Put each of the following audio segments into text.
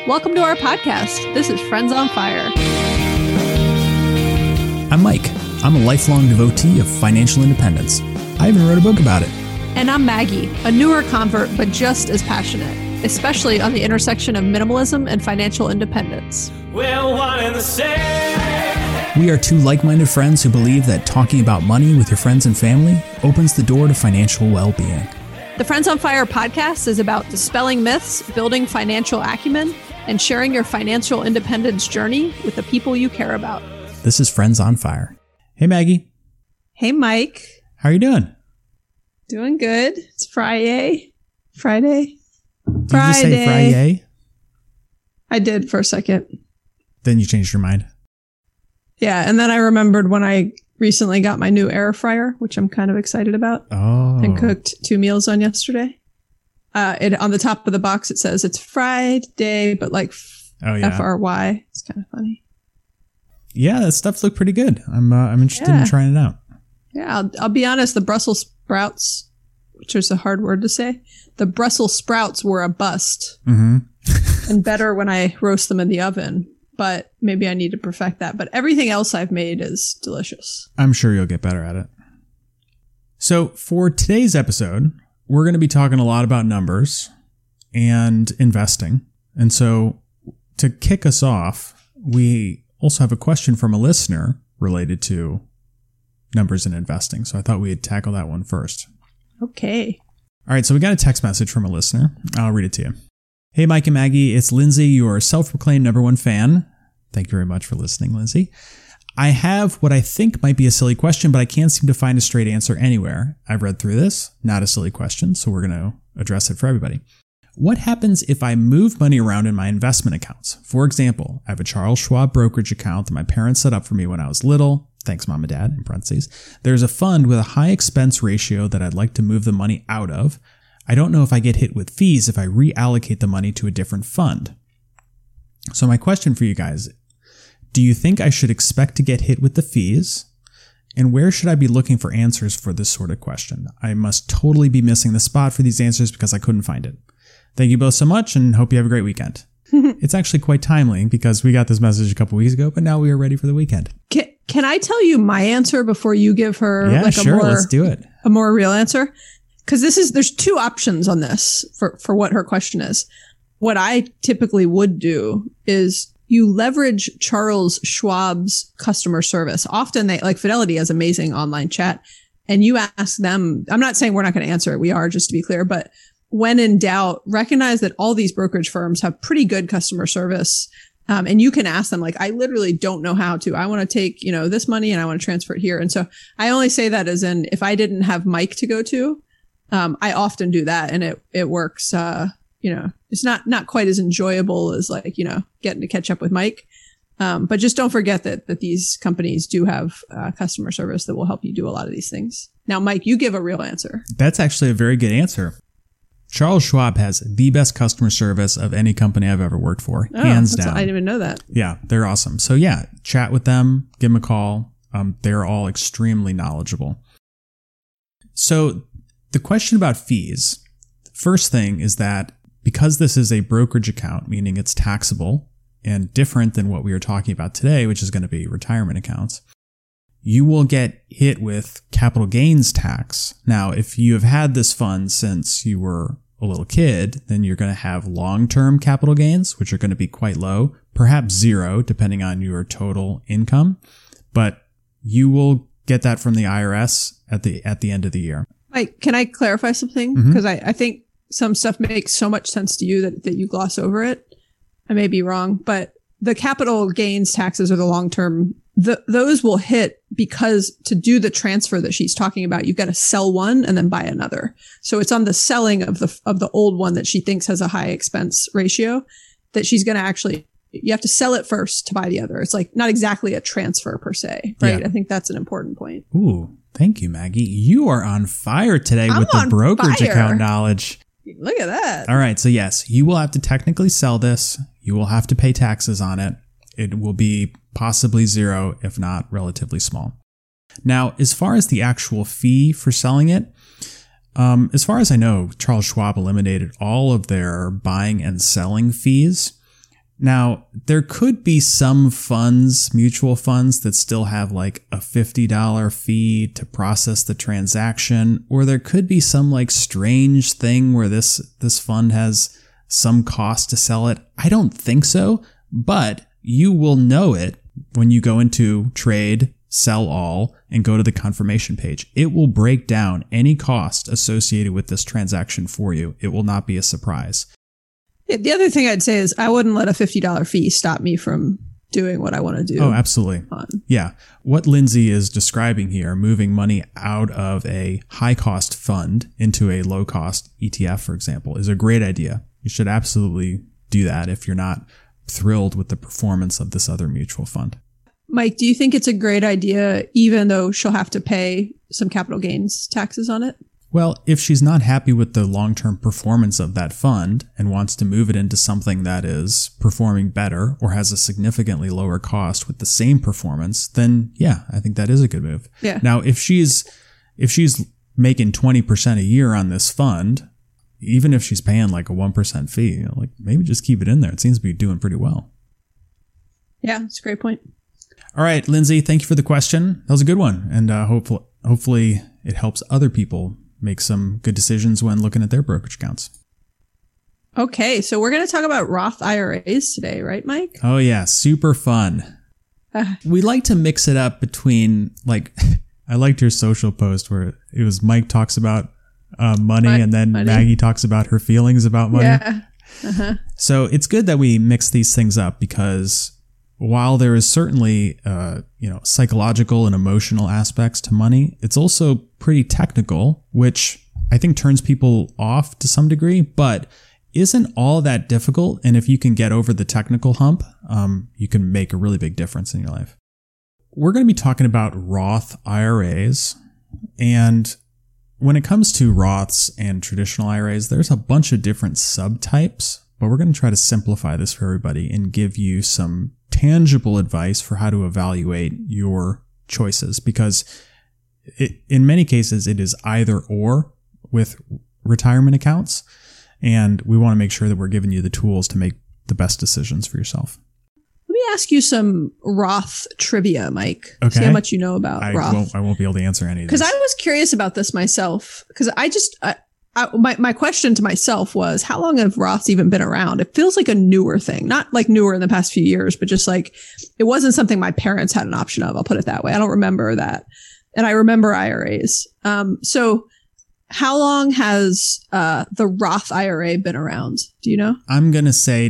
Welcome to our podcast. This is Friends on Fire. I'm Mike. I'm a lifelong devotee of financial independence. I even wrote a book about it. And I'm Maggie, a newer convert, but just as passionate, especially on the intersection of minimalism and financial independence. We're one and the same. We are two like-minded friends who believe that talking about money with your friends and family opens the door to financial well-being. The Friends on Fire podcast is about dispelling myths, building financial acumen, and sharing your financial independence journey with the people you care about. This is Friends on Fire. Hey, Maggie. Hey, Mike. How are you doing? Doing good. It's Friday. Did you just say Friday? I did for a second. Then you changed your mind. Yeah, and then I remembered when I recently got my new air fryer, which I'm kind of excited about. Oh. And cooked 2 meals on yesterday. On the top of the box, it says it's Friday, but like F-R-Y. It's kind of funny. Yeah, that stuff looked pretty good. I'm interested in trying it out. Yeah, I'll be honest. The Brussels sprouts, which is a hard word to say, the Brussels sprouts were a bust. Mm-hmm. And better when I roast them in the oven. But maybe I need to perfect that. But everything else I've made is delicious. I'm sure you'll get better at it. So for today's episode, we're going to be talking a lot about numbers and investing. And so to kick us off, we also have a question from a listener related to numbers and investing. So I thought we'd tackle that one first. Okay. All right. So we got a text message from a listener. I'll read it to you. Hey, Mike and Maggie, it's Lindsay, your self-proclaimed #1 fan. Thank you very much for listening, Lindsay. I have what I think might be a silly question, but I can't seem to find a straight answer anywhere. I've read through this, not a silly question, so we're going to address it for everybody. What happens if I move money around in my investment accounts? For example, I have a Charles Schwab brokerage account that my parents set up for me when I was little. Thanks, Mom and Dad, in parentheses. There's a fund with a high expense ratio that I'd like to move the money out of. I don't know if I get hit with fees if I reallocate the money to a different fund. So my question for you guys, do you think I should expect to get hit with the fees? And where should I be looking for answers for this sort of question? I must totally be missing the spot for these answers because I couldn't find it. Thank you both so much and hope you have a great weekend. It's actually quite timely because we got this message a couple weeks ago, but now we are ready for the weekend. Can I tell you my answer before you give her let's do it. A more real answer? Because there's two options on this for what her question is. What I typically would do is you leverage Charles Schwab's customer service. Often Fidelity has amazing online chat, and you ask them, I'm not saying we're not going to answer it. We are, just to be clear, but when in doubt, recognize that all these brokerage firms have pretty good customer service. And you can ask them, like, I literally don't know how to. I want to take, this money and I want to transfer it here. And so I only say that as in, if I didn't have Mike to go to, I often do that, and it works. It's not quite as enjoyable as getting to catch up with Mike. But just don't forget that these companies do have customer service that will help you do a lot of these things. Now, Mike, you give a real answer. That's actually a very good answer. Charles Schwab has the best customer service of any company I've ever worked for, hands down. I didn't even know that. Yeah, they're awesome. So yeah, chat with them, give them a call. They're all extremely knowledgeable. So the question about fees, first thing is that because this is a brokerage account, meaning it's taxable and different than what we are talking about today, which is going to be retirement accounts, you will get hit with capital gains tax. Now, if you have had this fund since you were a little kid, then you're going to have long-term capital gains, which are going to be quite low, perhaps zero, depending on your total income. But you will get that from the IRS at the end of the year. Mike, can I clarify something? Because I think some stuff makes so much sense to you that you gloss over it. I may be wrong, but the capital gains taxes are the long-term. Those will hit because to do the transfer that she's talking about, you've got to sell one and then buy another. So it's on the selling of the old one that she thinks has a high expense ratio that she's going to you have to sell it first to buy the other. It's like not exactly a transfer per se, right? Yeah. I think that's an important point. Ooh, thank you, Maggie. You are on fire today with the brokerage account knowledge. Look at that. All right. So yes, you will have to technically sell this. You will have to pay taxes on it. It will be possibly zero, if not relatively small. Now, as far as the actual fee for selling it, as far as I know, Charles Schwab eliminated all of their buying and selling fees. Now, there could be some funds, mutual funds, that still have like a $50 fee to process the transaction, or there could be some like strange thing where this fund has some cost to sell it. I don't think so, but you will know it when you go into trade, sell all, and go to the confirmation page. It will break down any cost associated with this transaction for you. It will not be a surprise. The other thing I'd say is I wouldn't let a $50 fee stop me from doing what I want to do. Oh, absolutely. Yeah. What Lindsay is describing here, moving money out of a high cost fund into a low cost ETF, for example, is a great idea. You should absolutely do that if you're not thrilled with the performance of this other mutual fund. Mike, do you think it's a great idea, even though she'll have to pay some capital gains taxes on it? Well, if she's not happy with the long-term performance of that fund and wants to move it into something that is performing better or has a significantly lower cost with the same performance, then yeah, I think that is a good move. Yeah. Now, if she's making 20% a year on this fund, even if she's paying like a 1% fee, like maybe just keep it in there. It seems to be doing pretty well. Yeah, it's a great point. All right, Lindsay, thank you for the question. That was a good one. And hopefully it helps other people make some good decisions when looking at their brokerage accounts. Okay, so we're going to talk about Roth IRAs today, right, Mike? Oh, yeah. Super fun. We like to mix it up between, like, I liked your social post where it was Mike talks about money and then Maggie talks about her feelings about money. Yeah. Uh-huh. So it's good that we mix these things up because while there is certainly, psychological and emotional aspects to money, it's also pretty technical, which I think turns people off to some degree, but isn't all that difficult. And if you can get over the technical hump, you can make a really big difference in your life. We're going to be talking about Roth IRAs. And when it comes to Roths and traditional IRAs, there's a bunch of different subtypes, but we're going to try to simplify this for everybody and give you some tangible advice for how to evaluate your choices, because in many cases it is either or with retirement accounts, and we want to make sure that we're giving you the tools to make the best decisions for yourself. Let me ask you some Roth trivia, Mike. Okay. See how much you know about Roth. I won't be able to answer any of these. Because I was curious about this myself, because my question to myself was, how long have Roths even been around? It feels like a newer thing, not like newer in the past few years, but just like it wasn't something my parents had an option of. I'll put it that way. I don't remember that. And I remember IRAs. So how long has the Roth IRA been around? Do you know? I'm going to say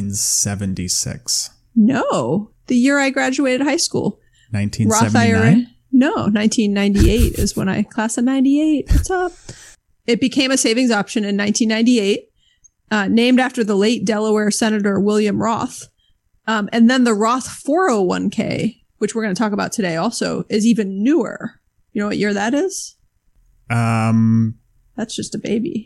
1976. No, the year I graduated high school. 1979? Roth IRA? No, 1998 is when class of 98. What's up? It became a savings option in 1998, named after the late Delaware Senator William Roth. And then the Roth 401k, which we're going to talk about today also, is even newer. You know what year that is? That's just a baby.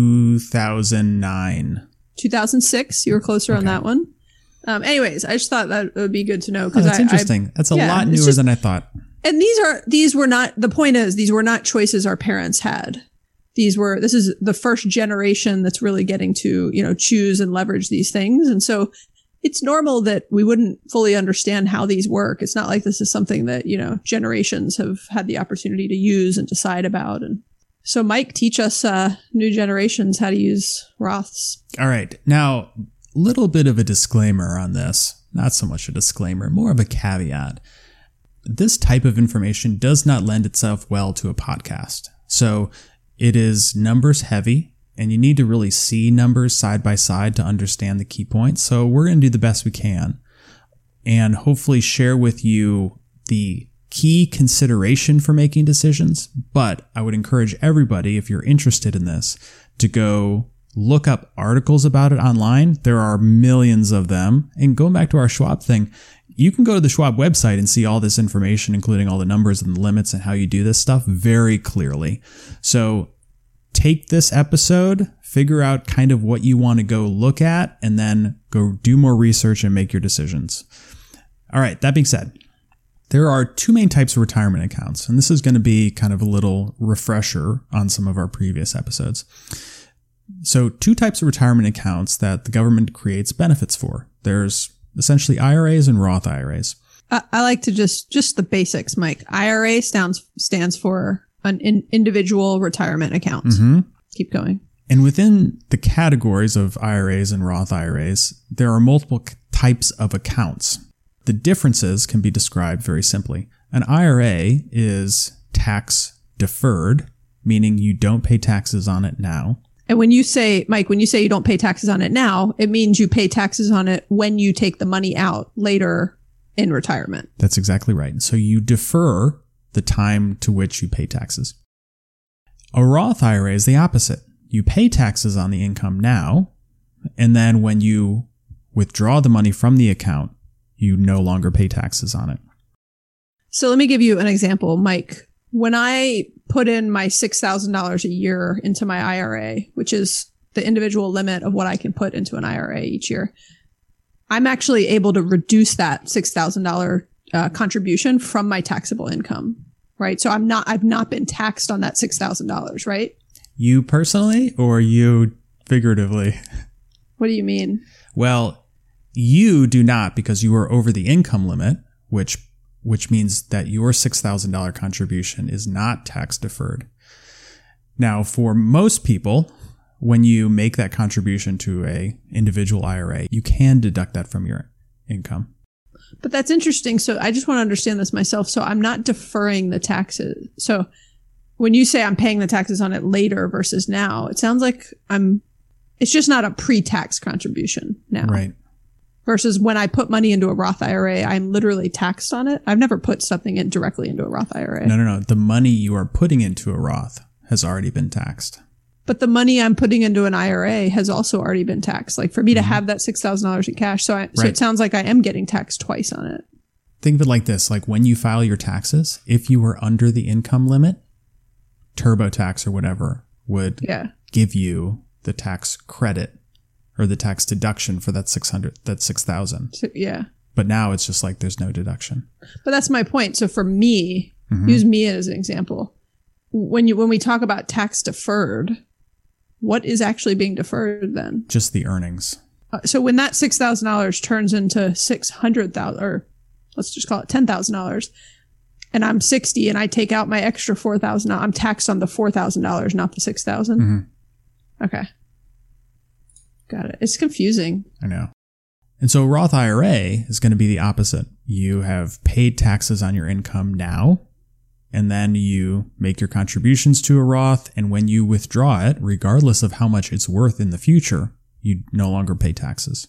2009. 2006. You were closer on that one. Anyways, I just thought that would be good to know. That's interesting. That's a lot newer than I thought. And these were not choices our parents had. This is the first generation that's really getting to, choose and leverage these things. And so it's normal that we wouldn't fully understand how these work. It's not like this is something that, generations have had the opportunity to use and decide about. And so Mike, teach us new generations how to use Roths. All right. Now, a little bit of a disclaimer on this. Not so much a disclaimer, more of a caveat. This type of information does not lend itself well to a podcast. So it is numbers heavy, and you need to really see numbers side by side to understand the key points. So we're going to do the best we can and hopefully share with you the key consideration for making decisions. But I would encourage everybody, if you're interested in this, to go look up articles about it online. There are millions of them. And going back to our Schwab thing, you can go to the Schwab website and see all this information, including all the numbers and the limits and how you do this stuff very clearly. So take this episode, figure out kind of what you want to go look at, and then go do more research and make your decisions. All right, that being said, there are two main types of retirement accounts, and this is going to be kind of a little refresher on some of our previous episodes. So 2 types of retirement accounts that the government creates benefits for. There's essentially IRAs and Roth IRAs. I like to just the basics, Mike. IRA stands for an individual retirement account. Mm-hmm. Keep going. And within the categories of IRAs and Roth IRAs, there are multiple types of accounts. The differences can be described very simply. An IRA is tax deferred, meaning you don't pay taxes on it now. And when you say, Mike, when you say you don't pay taxes on it now, it means you pay taxes on it when you take the money out later in retirement. That's exactly right. So you defer the time to which you pay taxes. A Roth IRA is the opposite. You pay taxes on the income now, and then when you withdraw the money from the account, you no longer pay taxes on it. So let me give you an example, Mike. When I put in my $6,000 a year into my IRA, which is the individual limit of what I can put into an IRA each year, I'm actually able to reduce that $6,000 contribution from my taxable income, right? So I've not been taxed on that $6,000, right? You personally or you figuratively? What do you mean? Well, you do not, because you are over the income limit, which means that your $6,000 contribution is not tax deferred. Now, for most people, when you make that contribution to a individual IRA, you can deduct that from your income. But that's interesting. So I just want to understand this myself. So I'm not deferring the taxes. So when you say I'm paying the taxes on it later versus now, it sounds like it's just not a pre-tax contribution now. Right. Versus when I put money into a Roth IRA, I'm literally taxed on it. I've never put something in directly into a Roth IRA. No. The money you are putting into a Roth has already been taxed. But the money I'm putting into an IRA has also already been taxed. Like for me to have that $6,000 in cash. So it sounds like I am getting taxed twice on it. Think of it like this. Like when you file your taxes, if you were under the income limit, TurboTax or whatever would give you the tax credit or the tax deduction for that $6,000. So, yeah. But now it's just like there's no deduction. But that's my point. So for me, use me as an example. When we talk about tax deferred, what is actually being deferred then? Just the earnings. So when that $6,000 turns into $600,000, or let's just call it $10,000, and I'm 60 and I take out my extra $4,000, I'm taxed on the $4,000, not the $6,000. Mm-hmm. Okay. Got it. It's confusing. I know. And so Roth IRA is going to be the opposite. You have paid taxes on your income now, and then you make your contributions to a Roth, and when you withdraw it, regardless of how much it's worth in the future, you no longer pay taxes.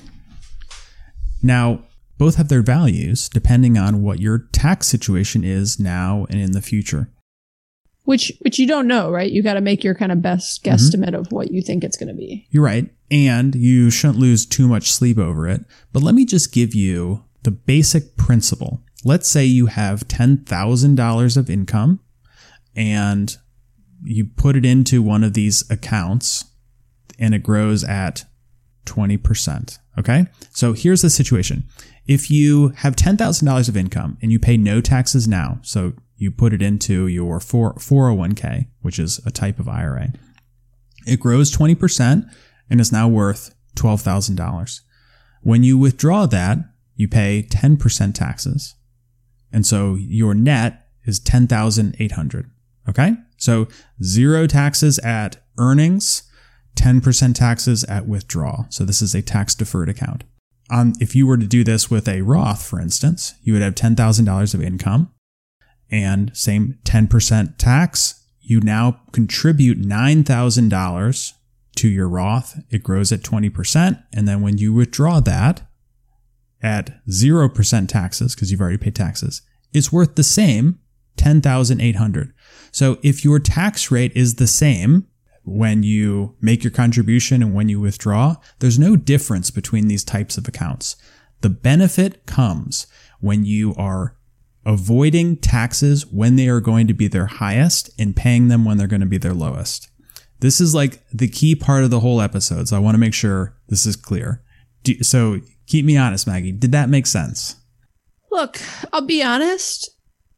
Now, both have their values depending on what your tax situation is now and in the future. Which you don't know, right? You got to make your kind of best guesstimate of what you think it's going to be. You're right. And you shouldn't lose too much sleep over it. But let me just give you the basic principle. Let's say you have $10,000 of income and you put it into one of these accounts and it grows at 20%. Okay? So here's the situation. If you have $10,000 of income and you pay no taxes now, so you put it into your 401k, which is a type of IRA, it grows 20% and is now worth $12,000. When you withdraw that, you pay 10% taxes. And so your net is $10,800. Okay? So 0 taxes at earnings, 10% taxes at withdrawal. So this is a tax deferred account. If you were to do this with a Roth, for instance, you would have $10,000 of income and same 10% tax. You now contribute $9,000 to your Roth. It grows at 20%. And then when you withdraw that at 0% taxes, because you've already paid taxes, it's worth the same $10,800. So if your tax rate is the same when you make your contribution and when you withdraw, there's no difference between these types of accounts. The benefit comes when you are avoiding taxes when they are going to be their highest and paying them when they're going to be their lowest. This is like the key part of the whole episode, so I want to make sure this is clear. So keep me honest, Maggie. Did that make sense? Look, I'll be honest.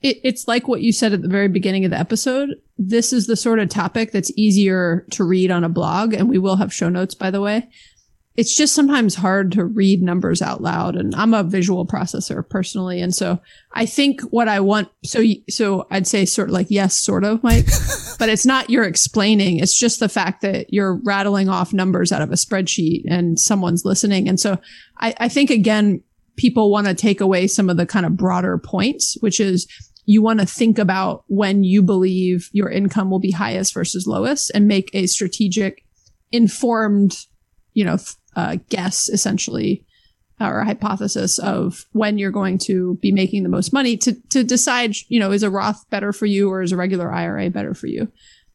It's like what you said at the very beginning of the episode. This is the sort of topic that's easier to read on a blog, and we will have show notes, by the way. It's just sometimes hard to read numbers out loud, and I'm a visual processor personally, and so I think what I want, so I'd say sort of like yes, sort of, Mike, but it's not you're explaining. It's just the fact that you're rattling off numbers out of a spreadsheet and someone's listening, and so I think again, people want to take away some of the kind of broader points, which is you want to think about when you believe your income will be highest versus lowest and make a strategic, informed, guess essentially, or a hypothesis of when you're going to be making the most money to decide, is a Roth better for you or is a regular IRA better for you?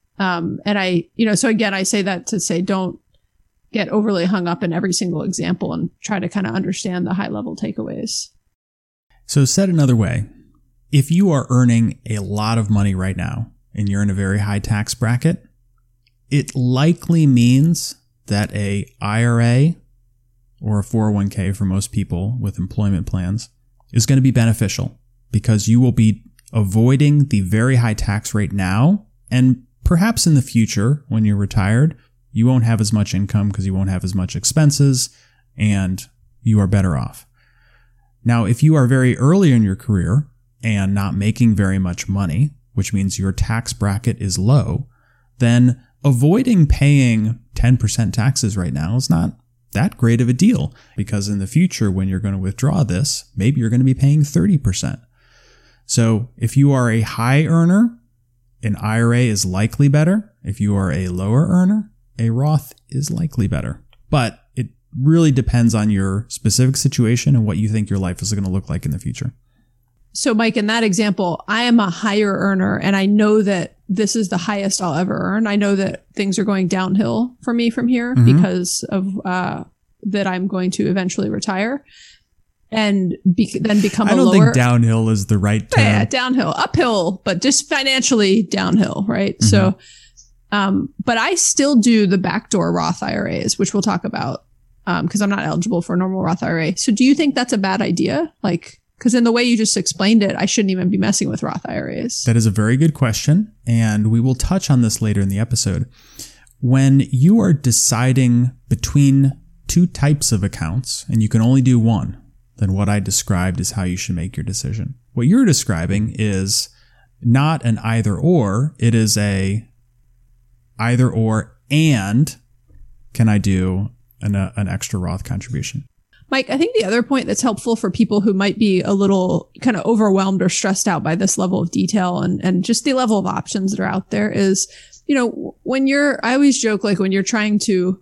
So again, I say that to say, don't get overly hung up in every single example and try to kind of understand the high level takeaways. So said another way, if you are earning a lot of money right now and you're in a very high tax bracket, it likely means that a IRA or a 401k for most people with employment plans is going to be beneficial because you will be avoiding the very high tax rate now. And perhaps in the future, when you're retired, you won't have as much income because you won't have as much expenses and you are better off. Now, if you are very early in your career and not making very much money, which means your tax bracket is low, then avoiding paying 10% taxes right now is not that great of a deal because in the future, when you're going to withdraw this, maybe you're going to be paying 30%. So if you are a high earner, an IRA is likely better. If you are a lower earner, a Roth is likely better. But it really depends on your specific situation and what you think your life is going to look like in the future. So, Mike, in that example, I am a higher earner and I know that this is the highest I'll ever earn. I know that things are going downhill for me from here because of that I'm going to eventually retire and then become a lower. I don't think downhill is the right term. Yeah, downhill, uphill, but just financially downhill, right? So, but I still do the backdoor Roth IRAs, which we'll talk about because I'm not eligible for a normal Roth IRA. So do you think that's a bad idea? Because in the way you just explained it, I shouldn't even be messing with Roth IRAs. That is a very good question, and we will touch on this later in the episode. When you are deciding between two types of accounts, and you can only do one, then what I described is how you should make your decision. What you're describing is not an either or, it is a either or and can I do an extra Roth contribution. Mike, I think the other point that's helpful for people who might be a little kind of overwhelmed or stressed out by this level of detail and just the level of options that are out there is, I always joke, like when you're trying to,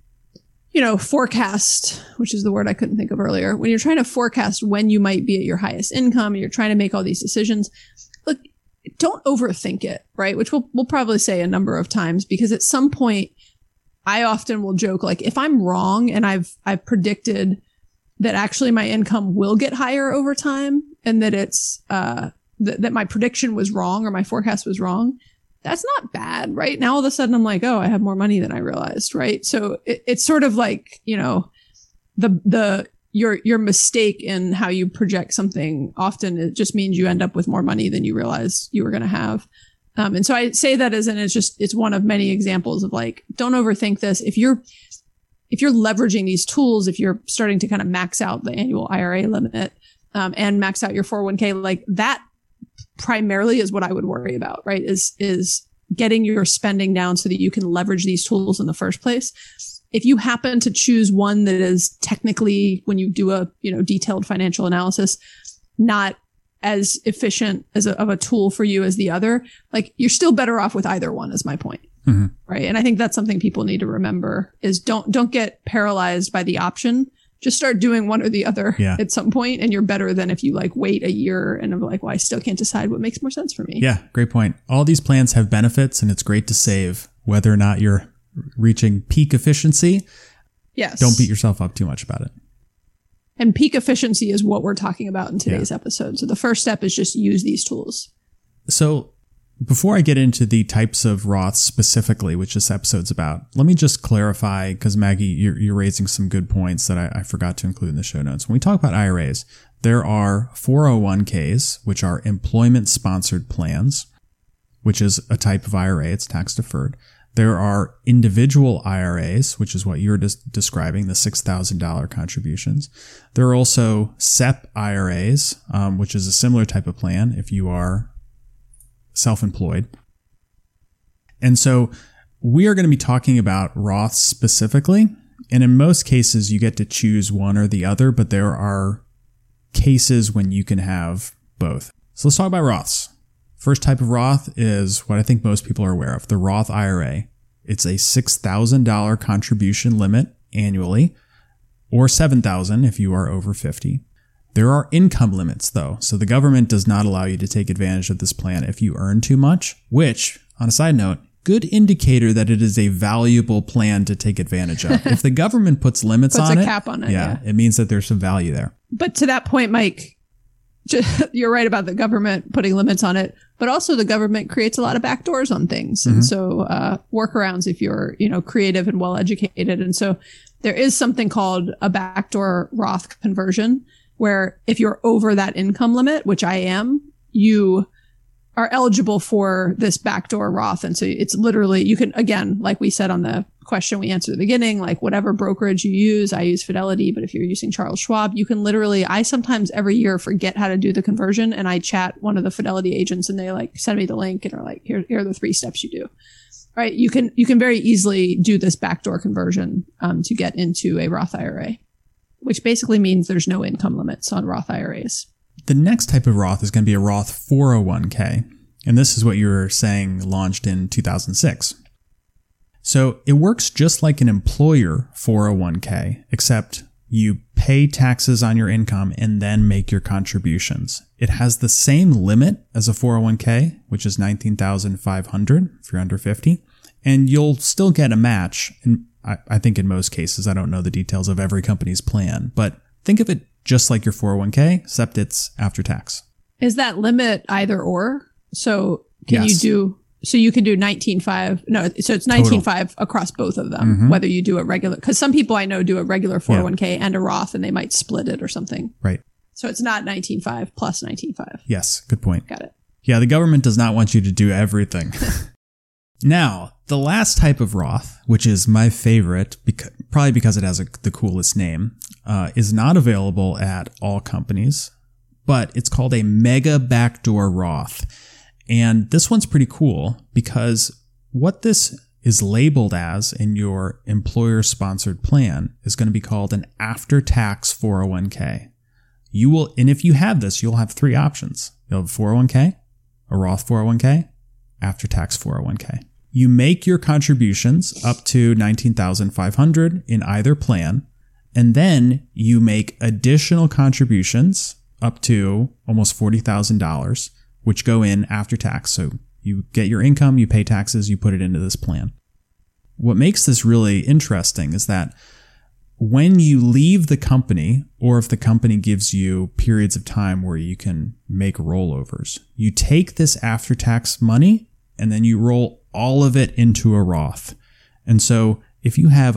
forecast, which is the word I couldn't think of earlier, when you're trying to forecast when you might be at your highest income and you're trying to make all these decisions, look, don't overthink it, right? Which we'll probably say a number of times because at some point I often will joke, like if I'm wrong and I've predicted that actually my income will get higher over time and that it's, that my prediction was wrong or my forecast was wrong, that's not bad, right? Now all of a sudden I'm like, oh, I have more money than I realized, right? So it's sort of like, your mistake in how you project something often it just means you end up with more money than you realized you were going to have. And so I say that it's one of many examples of like, don't overthink this. If you're leveraging these tools, if you're starting to kind of max out the annual IRA limit, and max out your 401k, like that primarily is what I would worry about, right? Is getting your spending down so that you can leverage these tools in the first place. If you happen to choose one that is technically, when you do a, detailed financial analysis, not as efficient of a tool for you as the other, like you're still better off with either one is my point. Right. And I think that's something people need to remember is don't get paralyzed by the option. Just start doing one or the other at some point, and you're better than if you like wait a year and I'm like, well, I still can't decide what makes more sense for me. Yeah, great point. All these plans have benefits and it's great to save whether or not you're reaching peak efficiency. Yes. Don't beat yourself up too much about it. And peak efficiency is what we're talking about in today's episode. So the first step is just use these tools. So before I get into the types of Roths specifically, which this episode's about, let me just clarify, because Maggie, you're raising some good points that I forgot to include in the show notes. When we talk about IRAs, There are 401ks, which are employment-sponsored plans, which is a type of IRA. It's tax-deferred. There are individual IRAs, which is what you're describing, the $6,000 contributions. There are also SEP IRAs, which is a similar type of plan if you are self-employed. And so we are going to be talking about Roths specifically. And in most cases, you get to choose one or the other, but there are cases when you can have both. So let's talk about Roths. First type of Roth is what I think most people are aware of, the Roth IRA. It's a $6,000 contribution limit annually, or $7,000 if you are over 50. There are income limits though, so the government does not allow you to take advantage of this plan if you earn too much, which, on a side note, good indicator that it is a valuable plan to take advantage of. If the government puts limits on it, puts a cap on it, yeah, it means that there's some value there. But to that point, Mike, you're right about the government putting limits on it, but also the government creates a lot of backdoors on things. And so workarounds if you're, creative and well-educated. And so there is something called a backdoor Roth conversion, where if you're over that income limit, which I am, you are eligible for this backdoor Roth. And so it's literally, you can, again, like we said on the question we answered at the beginning, like whatever brokerage you use, I use Fidelity, but if you're using Charles Schwab, you can literally, I sometimes every year forget how to do the conversion, and I chat one of the Fidelity agents and they like send me the link and are like, here are the 3 steps you do. Right. You can very easily do this backdoor conversion to get into a Roth IRA, which basically means there's no income limits on Roth IRAs. The next type of Roth is going to be a Roth 401k. And this is what you were saying launched in 2006. So it works just like an employer 401k, except you pay taxes on your income and then make your contributions. It has the same limit as a 401k, which is $19,500 if you're under 50. And you'll still get a match. And I think in most cases, I don't know the details of every company's plan, but think of it just like your 401k, except it's after tax. Is that limit either or? So can Yes. you can do 19.5. No, so it's 19.5 across both of them, whether you do a regular, because some people I know do a regular 401k and a Roth and they might split it or something. Right. So it's not 19.5 plus 19.5. Yes. Good point. Got it. Yeah. The government does not want you to do everything. Now, the last type of Roth, which is my favorite, probably because it has the coolest name, is not available at all companies, but it's called a mega backdoor Roth. And this one's pretty cool because what this is labeled as in your employer-sponsored plan is going to be called an after-tax 401k. And if you have this, you'll have 3 options. You'll have a 401k, a Roth 401k, after-tax 401k. You make your contributions up to $19,500 in either plan, and then you make additional contributions up to almost $40,000, which go in after tax. So you get your income, you pay taxes, you put it into this plan. What makes this really interesting is that when you leave the company, or if the company gives you periods of time where you can make rollovers, you take this after-tax money and then you roll all of it into a Roth. And so if you have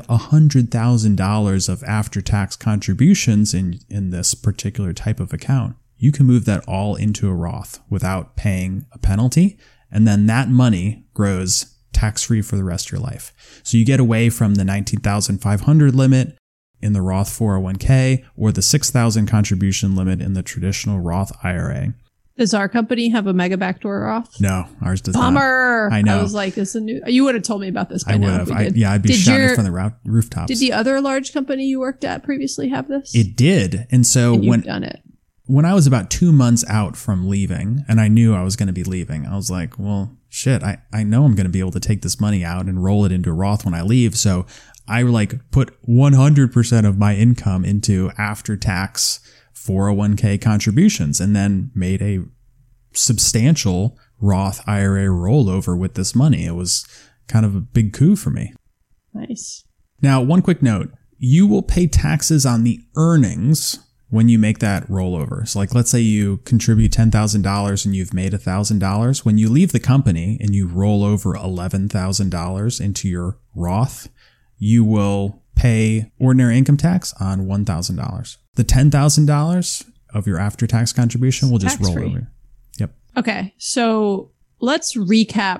$100,000 of after-tax contributions in this particular type of account, you can move that all into a Roth without paying a penalty. And then that money grows tax-free for the rest of your life. So you get away from the $19,500 limit in the Roth 401k or the $6,000 contribution limit in the traditional Roth IRA. Does our company have a mega backdoor Roth? No, ours does Bummer. not. I know. I was like, this is a new. You would have told me about this by I now. would if we have. did. I'd be shouting from the rooftops. Did the other large company you worked at previously have this? It did. And so and you've done it. When I was about 2 months out from leaving, and I knew I was going to be leaving, I was like, well, shit, I know I'm going to be able to take this money out and roll it into a Roth when I leave. So I put 100% of my income into after-tax 401k contributions and then made a substantial Roth IRA rollover with this money. It was kind of a big coup for me. Nice. Now, one quick note. You will pay taxes on the earnings when you make that rollover. So let's say you contribute $10,000 and you've made $1,000. When you leave the company and you roll over $11,000 into your Roth, you will pay ordinary income tax on $1,000. The $10,000 of your after-tax contribution will just roll Tax-free. over. Yep. Okay, so let's recap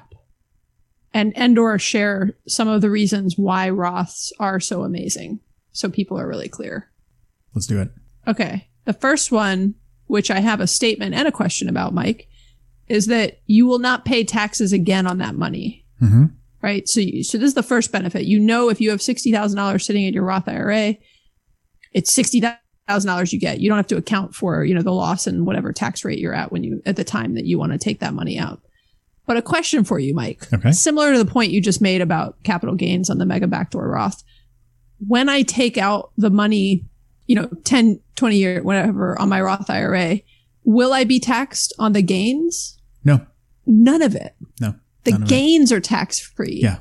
and or share some of the reasons why Roths are so amazing, so people are really clear. Let's do it. Okay, the first one, which I have a statement and a question about, Mike, is that you will not pay taxes again on that money. Mm-hmm. Right? So this is the first benefit. You know, if you have $60,000 sitting in your Roth IRA, it's $60,000 you get. You don't have to account for, the loss and whatever tax rate you're at at the time that you want to take that money out. But a question for you, Mike. Okay. Similar to the point you just made about capital gains on the mega backdoor Roth. When I take out the money, 10, 20 year, whatever, on my Roth IRA, will I be taxed on the gains? No. None of it. No. The gains are tax free. Yeah.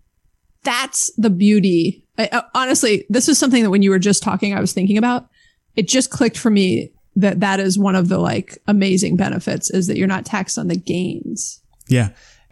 That's the beauty. Honestly, this is something that when you were just talking, I was thinking about. It just clicked for me that is one of the amazing benefits, is that you're not taxed on the gains. Yeah.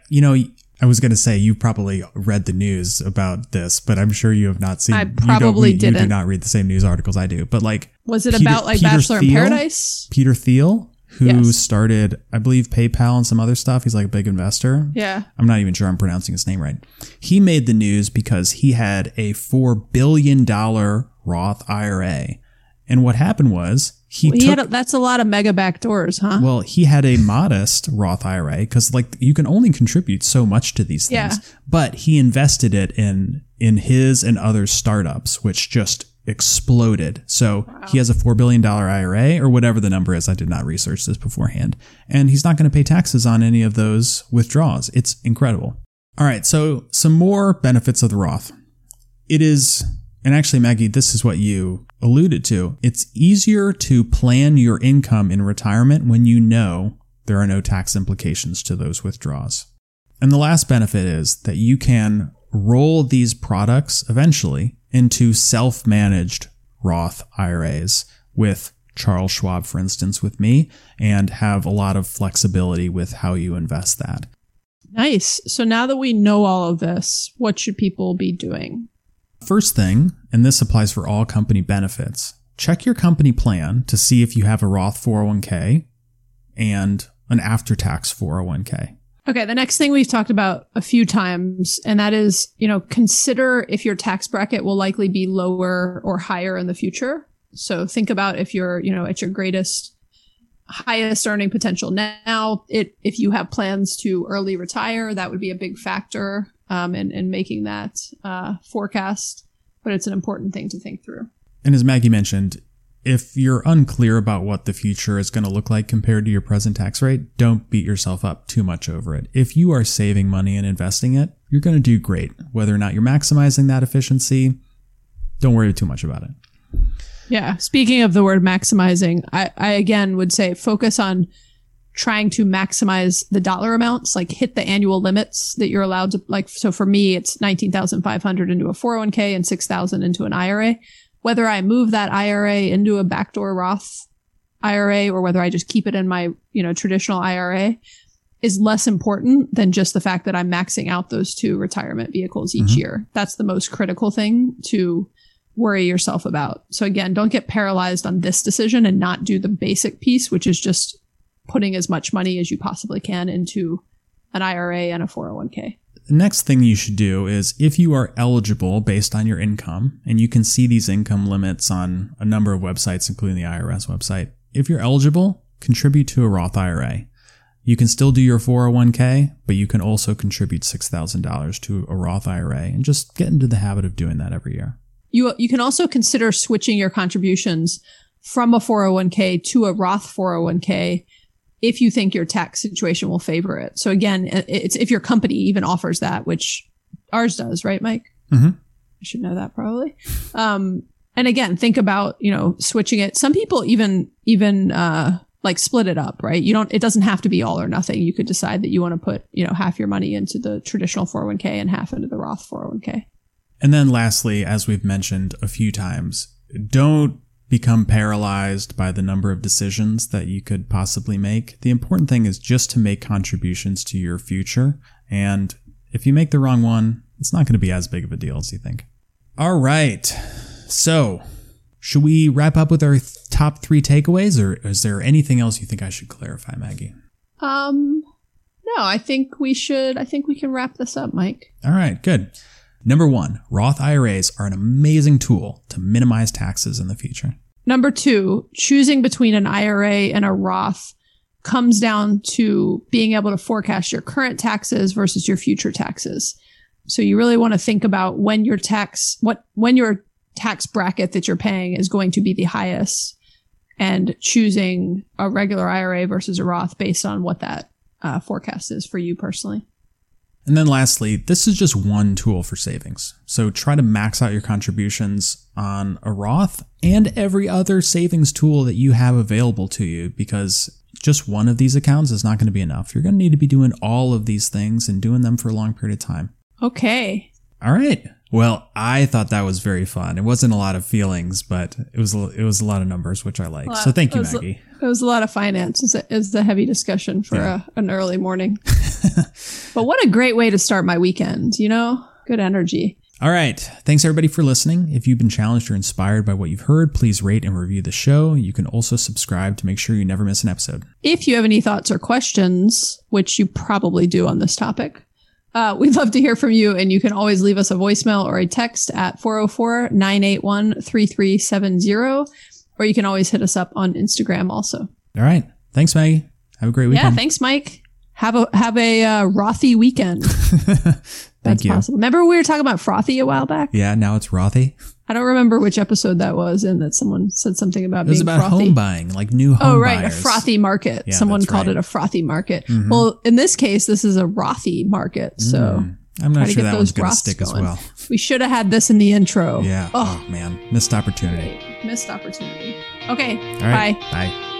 I was going to say you probably read the news about this, but I'm sure you have not seen. I probably didn't. You do not read the same news articles I do, but was it about Bachelor in Paradise? Peter Thiel, who Yes. started, I believe, PayPal and some other stuff. He's like a big investor. Yeah. I'm not even sure I'm pronouncing his name right. He made the news because he had a $4 billion Roth IRA. And what happened was that's a lot of mega backdoors, huh? well, he had a modest Roth IRA because you can only contribute so much to these things. Yeah. But he invested it in his and other startups, which just exploded. So he has a $4 billion IRA or whatever the number is. I did not research this beforehand. And he's not going to pay taxes on any of those withdrawals. It's incredible. All right. So some more benefits of the Roth. It is, and actually, Maggie, this is what you alluded to. It's easier to plan your income in retirement when you know there are no tax implications to those withdrawals. And the last benefit is that you can roll these products eventually into self-managed Roth IRAs with Charles Schwab, for instance, with me, and have a lot of flexibility with how you invest that. Nice. So now that we know all of this, what should people be doing? First thing, and this applies for all company benefits, check your company plan to see if you have a Roth 401k and an after-tax 401k. Okay, the next thing we've talked about a few times, and that is, consider if your tax bracket will likely be lower or higher in the future. So think about if you're, at your highest earning potential now. If you have plans to early retire, that would be a big factor in making that forecast. But it's an important thing to think through. And as Maggie mentioned, if you're unclear about what the future is going to look like compared to your present tax rate, don't beat yourself up too much over it. If you are saving money and investing it, you're going to do great. Whether or not you're maximizing that efficiency, don't worry too much about it. Yeah. Speaking of the word maximizing, I again would say focus on trying to maximize the dollar amounts, like hit the annual limits that you're allowed to, so for me, it's $19,500 into a 401k and $6,000 into an IRA. Whether I move that IRA into a backdoor Roth IRA or whether I just keep it in my, traditional IRA is less important than just the fact that I'm maxing out those two retirement vehicles each year. That's the most critical thing to worry yourself about. So again, don't get paralyzed on this decision and not do the basic piece, which is just putting as much money as you possibly can into an IRA and a 401k. The next thing you should do is, if you are eligible based on your income, and you can see these income limits on a number of websites, including the IRS website, if you're eligible, contribute to a Roth IRA. You can still do your 401k, but you can also contribute $6,000 to a Roth IRA, and just get into the habit of doing that every year. You can also consider switching your contributions from a 401k to a Roth 401k if you think your tax situation will favor it. So again, it's if your company even offers that, which ours does, right, Mike? Mm-hmm. I should know that probably. And again, think about, switching it. Some people even split it up, right? It doesn't have to be all or nothing. You could decide that you want to put, half your money into the traditional 401k and half into the Roth 401k. And then lastly, as we've mentioned a few times, don't become paralyzed by the number of decisions that you could possibly make. The important thing is just to make contributions to your future. And if you make the wrong one, it's not going to be as big of a deal as you think. All right. So should we wrap up with our top 3 takeaways, or is there anything else you think I should clarify, Maggie? No, I think we can wrap this up, Mike. All right, good. Number 1, Roth IRAs are an amazing tool to minimize taxes in the future. Number 2, choosing between an IRA and a Roth comes down to being able to forecast your current taxes versus your future taxes. So you really want to think about when your tax bracket that you're paying is going to be the highest, and choosing a regular IRA versus a Roth based on what that forecast is for you personally. And then lastly, this is just one tool for savings. So try to max out your contributions on a Roth and every other savings tool that you have available to you, because just one of these accounts is not going to be enough. You're going to need to be doing all of these things and doing them for a long period of time. Okay. All right. Well, I thought that was very fun. It wasn't a lot of feelings, but it was a lot of numbers, which I like. So thank you, Maggie. It was a lot of finance. It was a heavy discussion for an early morning. But what a great way to start my weekend, Good energy. All right. Thanks, everybody, for listening. If you've been challenged or inspired by what you've heard, please rate and review the show. You can also subscribe to make sure you never miss an episode. If you have any thoughts or questions, which you probably do on this topic, we'd love to hear from you, and you can always leave us a voicemail or a text at 404-981-3370, or you can always hit us up on Instagram also. All right. Thanks, Maggie. Have a great weekend. Yeah, thanks, Mike. Have a Rothy weekend. That's possible. Remember we were talking about frothy a while back? Yeah, now it's Rothy. I don't remember which episode that was, and that someone said something about being frothy. It was about home buying, like new home buyers. A frothy market. Yeah, someone called it a frothy market. Mm-hmm. Well, in this case, this is a Rothy market, so I'm not sure that one's going to stick as well. We should have had this in the intro. Yeah. Oh man, missed opportunity. Missed opportunity. Okay. All right. Bye. Bye.